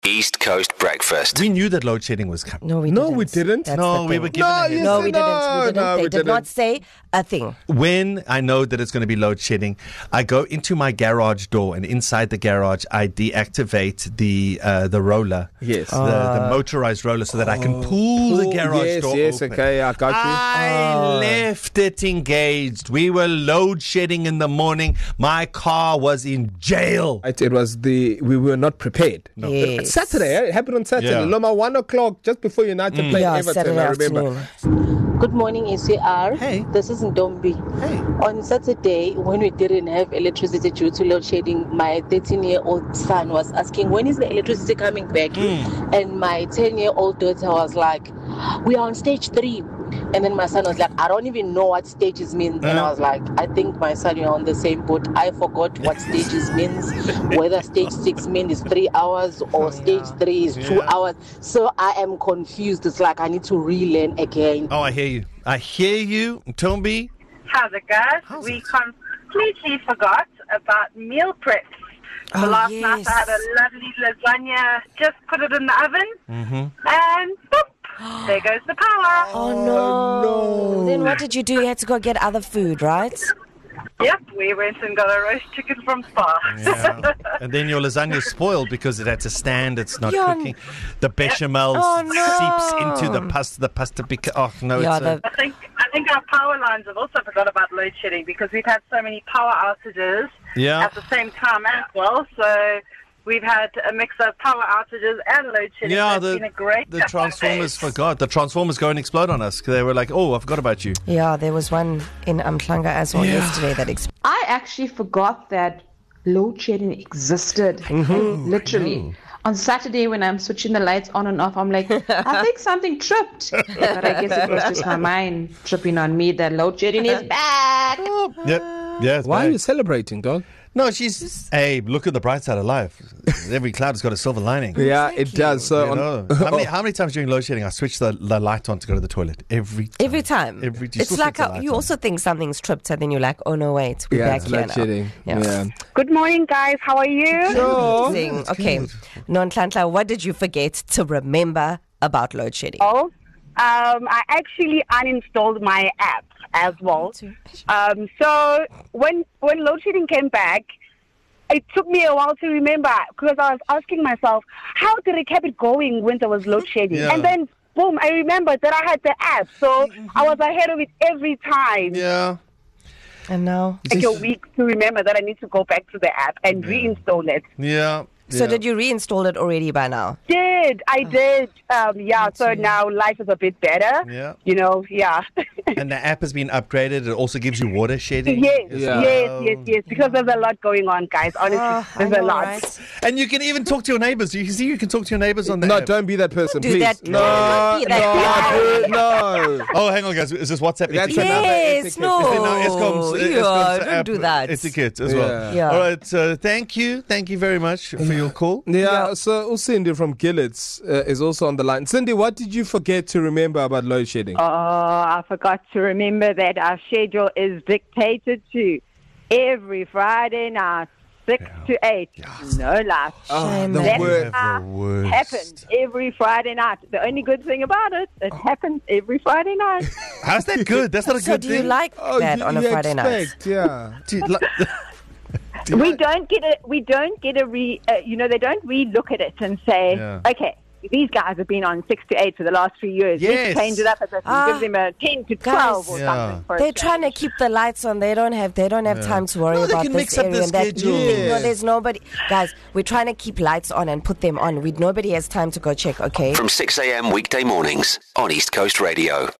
East Coast Breakfast. We knew that load shedding was coming. No, we didn't. That's no, we were given a heads No, up. we didn't. They did not say a thing. When I know that it's going to be load shedding, I go into my garage door, and inside the garage, I deactivate the roller. Yes. The motorized roller, so that I can pull the garage door open. Okay, I got you. I left it engaged. We were load shedding in the morning. My car was in jail. It was we were not prepared. No. Yes. Saturday, it happened on Saturday. Yeah. Loma, 1 o'clock, just before United played Everton, Saturday I remember. afternoon. Good morning, ECR. Hey. This is Ndombi. Hey. On Saturday, when we didn't have electricity due to load shedding, my 13-year-old son was asking, when is the electricity coming back? And my 10-year-old daughter was like, we are on stage 3. And then my son was like, I don't even know what stages mean. And I was like, I think my son, you're on the same boat. I forgot what stages means, whether stage 6 means 3 hours or stage 3 is 2 hours. So I am confused. It's like I need to relearn again. Oh, I hear you. I hear you, Tombi. How's it, guys? We completely forgot about meal preps. So last night I had a lovely lasagna, just put it in the oven, and boop, there goes the power. Oh, no. Then what did you do? You had to go get other food, right? Yep, we went and got a roast chicken from Spar. Yeah. And then your lasagna is spoiled because it had to stand. It's not cooking. The bechamel seeps into the pasta. Oh no! I think our power lines have also forgot about load shedding because we've had so many power outages at the same time as well. So we've had a mix of power outages and load shedding. Yeah, it's been a great the Transformers forgot. The Transformers go and explode on us. They were like, oh, I forgot about you. Yeah, there was one in Umhlanga as well yesterday that exploded. I actually forgot that load shedding existed. Literally. On Saturday when I'm switching the lights on and off, I'm like, I think something tripped. But I guess it was just my mind tripping on me that load shedding is back. Yep. Yeah, why are you celebrating, dog? No, hey, look at the bright side of life. Every cloud has got a silver lining. Yeah, it does. So how many times during load shedding I switch the light on to go to the toilet? Every time. It's like you also think something's tripped and then you're like, oh no, wait, we're back here now. Shedding. Yeah. Good morning, guys. How are you? Amazing. Okay. Nonhlanhla, what did you forget to remember about load shedding? Oh, I actually uninstalled my app as well. So when load shedding came back, it took me a while to remember because I was asking myself, how did it keep it going when there was load shedding? Yeah. And then, boom, I remembered that I had the app. So I was ahead of it every time. Yeah. And now? Like a week to remember that I need to go back to the app and reinstall it. Yeah. So did you reinstall it already by now? I did. So now life is a bit better. Yeah. You know, And the app has been upgraded. It also gives you water shedding. Yes. Because there's a lot going on, guys. Honestly, there's a lot. Right? And you can even talk to your neighbors. You can talk to your neighbors on the No, app. don't be that person, Do please. that. Don't be that guy. No. Oh, hang on, guys. Is this WhatsApp That's etiquette? another Yes, etiquette. no. Eskom's Don't app do that. etiquette as well. Yeah. All right. Thank you very much for your call. Yeah, so Cindy from Gillets is also on the line. Cindy, what did you forget to remember about load shedding? Oh, I forgot to remember that our schedule is dictated to every Friday night, 6 to 8. No lights. Shame, the man. worst. Happens every Friday night. The only good thing about it, it happens every Friday night. How's that good? That's not a So good do thing. you like that on a Friday night? Yeah. We don't get a they don't re-look at it and say, okay, these guys have been on 6 to 8 for the last 3 years. Yes. Let's change it up a bit and give them a 10 to 12 or something. For They're trying to keep the lights on. They don't have time to worry No, they about can this mix up area the and that. schedule. No, there's nobody. Guys, we're trying to keep lights on and put them on. Nobody has time to go check, okay? From 6 a.m. weekday mornings on East Coast Radio.